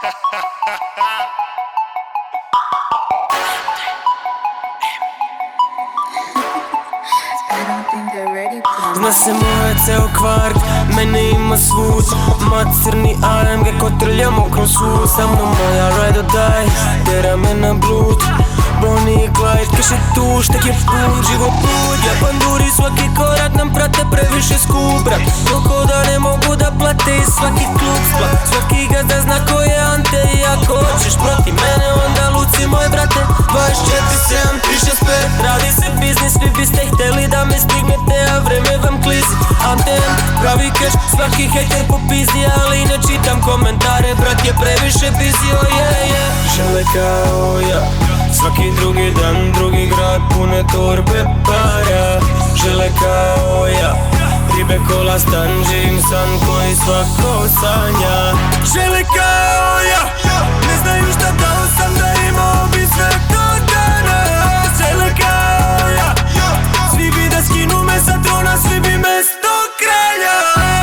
Zna se moje ceo kvart, mene ima svud. Mat crni AMG ko trljamo kroz sud. Sa mnom moja ride or die, tera me na blud. Bonnie i Clyde, kaže tu štek je pun, život put. Ja panduri, svaki korak nam prate previše skup, brat. Toliko da ne mogu da plate i svaki klub splat. Svaki gazda zna ko je Ante i ako hoćeš protiv mene onda luci moj brate. 24/7, 365, radi se biznis, vi biste hteli da me stignete, a vreme vam klizi. Anten, pravi cash, svaki hejter po pizdi, ali ne čitam komentare, brat je previše busy, oh yeah yeah. Žele kao ja, svaki drugi dan, drugi grad, pune torbe para. Žele kao ja, ribe, kola, stan, živim san koji svako sanja. Žele kao ja, ne znaju šta dao sam da imao bi sve to danas. Žele kao ja, svi bi da skinu me sa trona, svi bi mesto kralja.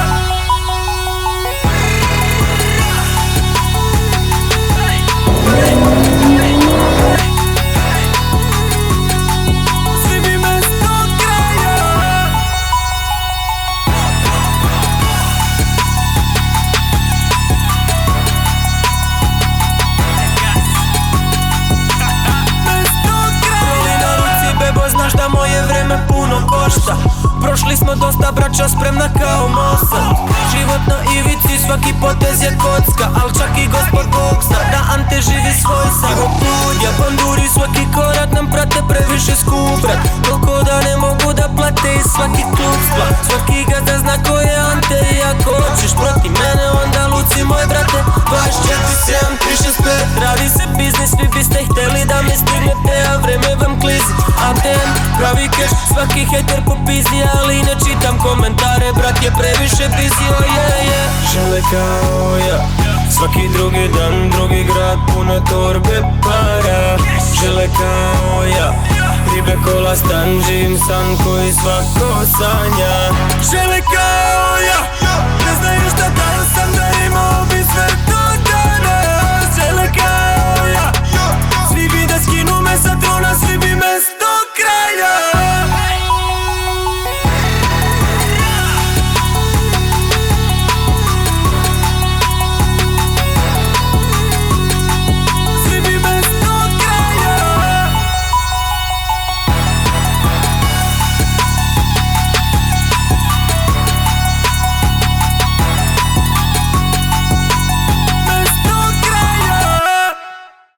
Znaš da moje vreme puno košta. Prošli smo dosta, braća spremna kao Mossad. Život na ivici, svaki potez je kocka, al čak i gospod Bog zna da Ante živi svoj san. Život put, ja panduri, svaki korak nam prate previše skup, brat. Toliko da ne mogu da plate i svaki klub splat. Svaki gazda zna ko je Ante i ako hoćeš protiv mene onda luci moj brate. 24/7, 365, radi se biznis, vi biste hteli da me stignete, a vreme vam klizi. Anten, pravi cash, svaki hejter po pizdi, ali ne čitam komentare, brat je previše busy, oh yeah yeah. Žele kao ja, svaki drugi dan, drugi grad, pune torbe para. Žele kao ja, ribe, kola, stan, živim san koji svako sanja. Žele kao ja,